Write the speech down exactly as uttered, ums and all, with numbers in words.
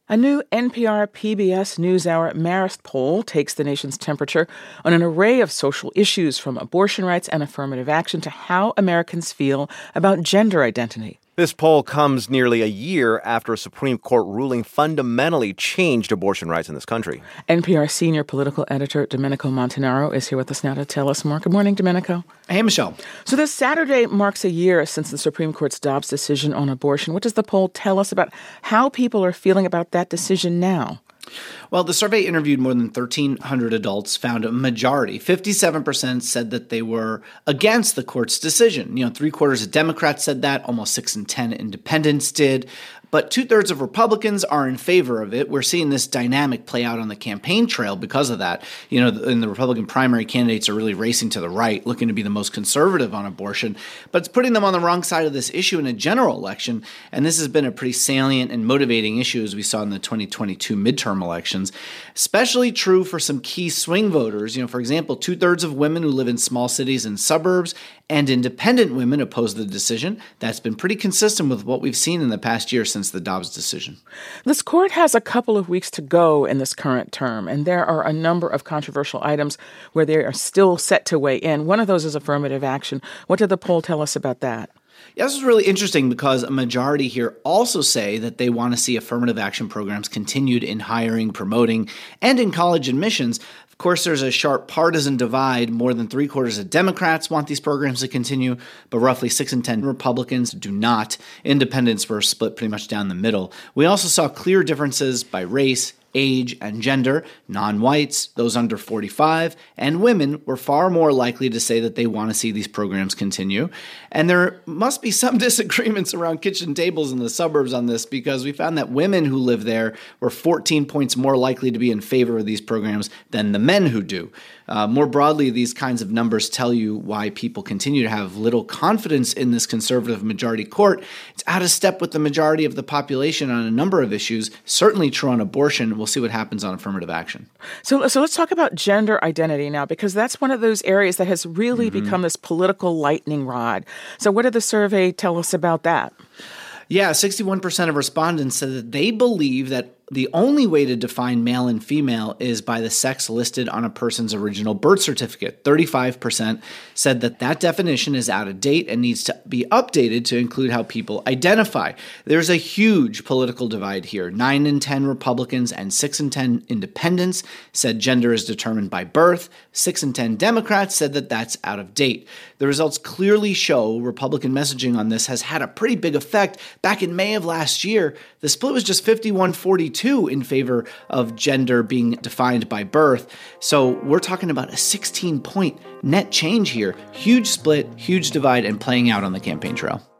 A new N P R P B S NewsHour Marist poll takes the nation's temperature on an array of social issues, from abortion rights and affirmative action to how Americans feel about gender identity. This poll comes nearly a year after a Supreme Court ruling fundamentally changed abortion rights in this country. N P R senior political editor Domenico Montanaro is here with us now to tell us more. Good morning, Domenico. Hey, Michelle. So this Saturday marks a year since the Supreme Court's Dobbs decision on abortion. What does the poll tell us about how people are feeling about that decision now? Well, the survey interviewed more than thirteen hundred adults, found a majority. fifty-seven percent said that they were against the court's decision. You know, three quarters of Democrats said that, almost six in ten independents did. But two-thirds of Republicans are in favor of it. We're seeing this dynamic play out on the campaign trail because of that. You know, and the Republican primary candidates are really racing to the right, looking to be the most conservative on abortion. But it's putting them on the wrong side of this issue in a general election. And this has been a pretty salient and motivating issue, as we saw in the twenty twenty-two midterm elections. Especially true for some key swing voters. You know, for example, two-thirds of women who live in small cities and suburbs and independent women oppose the decision. That's been pretty consistent with what we've seen in the past year since the Dobbs decision. This court has a couple of weeks to go in this current term, and there are a number of controversial items where they are still set to weigh in. One of those is affirmative action. What did the poll tell us about that? Yeah, this is really interesting because a majority here also say that they want to see affirmative action programs continued in hiring, promoting, and in college admissions. Of course, there's a sharp partisan divide. More than three quarters of Democrats want these programs to continue, but roughly six in ten Republicans do not. Independents were split pretty much down the middle. We also saw clear differences by race, age, and gender. Non-whites, those under forty-five, and women were far more likely to say that they want to see these programs continue. And there must be some disagreements around kitchen tables in the suburbs on this, because we found that women who live there were fourteen points more likely to be in favor of these programs than the men who do. Uh, more broadly, these kinds of numbers tell you why people continue to have little confidence in this conservative majority court. It's out of step with the majority of the population on a number of issues, certainly true on abortion. We'll see what happens on affirmative action. So, so let's talk about gender identity now, because that's one of those areas that has really mm-hmm. become this political lightning rod. So what did the survey tell us about that? Yeah, sixty-one percent of respondents said that they believe that the only way to define male and female is by the sex listed on a person's original birth certificate. thirty-five percent said that that definition is out of date and needs to be updated to include how people identify. There's a huge political divide here. nine in ten Republicans and six in ten independents said gender is determined by birth. six in ten Democrats said that that's out of date. The results clearly show Republican messaging on this has had a pretty big effect. Back in May of last year, the split was just fifty-one forty-two in favor of gender being defined by birth. So we're talking about a sixteen-point net change here. Huge split, huge divide, and playing out on the campaign trail.